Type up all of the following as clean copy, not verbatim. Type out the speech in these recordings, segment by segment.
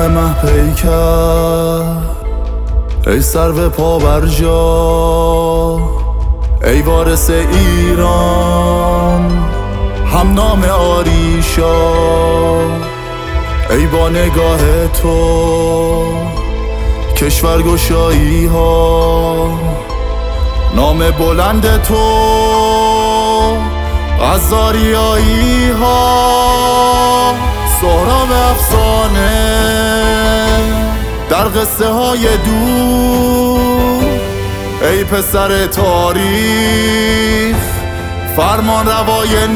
مه پیکر، ای سرو پا بر جا، ای وارث ایران هم نام آریشا، ای با نگاه تو کشور گشایی ها، نام بلند تو از آریایی ها، سهراب افسانه در قصه های دور، ای پسر تاریخ فرمان روای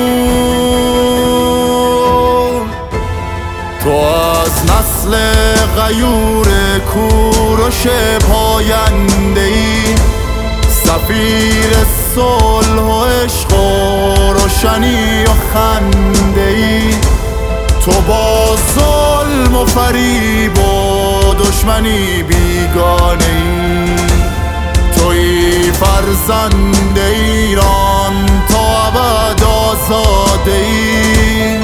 نور، تو از نسل غیور کوروش پاینده ای، سفیر صلح و عشق و روشنی و خنده ای، تو با ظلم و فریب و دشمنی بیگانه ای، تویی فرزند ایران تا ابد آزاده ای.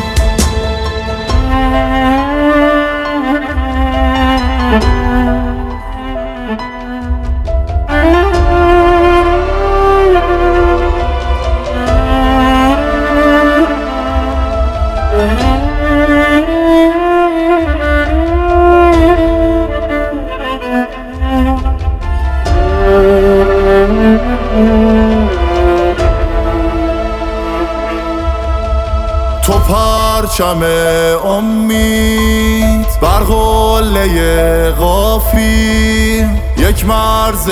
تو پرچم امید بر قله قافی، یک مرز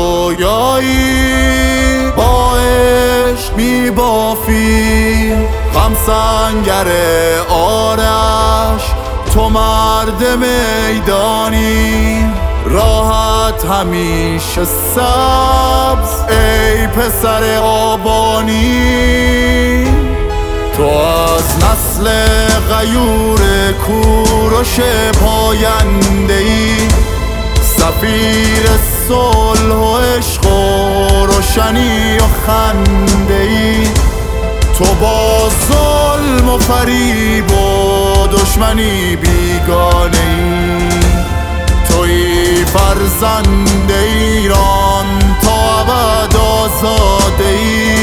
رویایی با عشق می بافی، هم سنگر آرش تو مرد میدانی، راحت همیشه سبز ای پسر آبانی، تو از نسل غیور کوروش پاینده ای، سفیر صلح و عشق و روشنی و خنده ای، تو با ظلم و فریب و دشمنی بیگانه ای، تویی فرزند ایران تا ابد آزاده ای.